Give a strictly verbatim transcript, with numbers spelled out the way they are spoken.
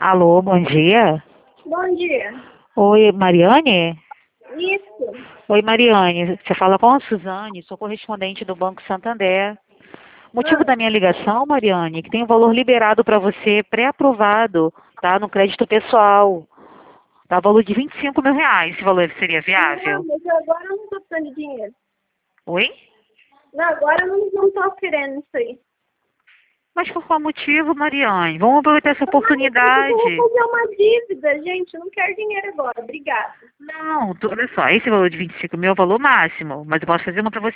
Alô, bom dia. Bom dia. Oi, Mariane? Isso. Oi, Mariane. Você fala com a Suzane, sou correspondente do Banco Santander. Motivo Ah, da minha ligação, Mariane, é que tem um valor liberado para você, pré-aprovado, tá? No crédito pessoal. Tá? Valor de vinte e cinco mil reais. Esse valor seria não, viável? mas eu agora não estou precisando de dinheiro. Oi? Não, agora eu não, não tô querendo isso aí. Mas por qual motivo, Mariane? Vamos aproveitar essa Mas eu vou oportunidade. fazer uma dívida, gente. Eu não quero dinheiro agora. Obrigada. Não, tu- olha só, esse valor de vinte e cinco mil é o valor máximo, mas eu posso fazer uma para você.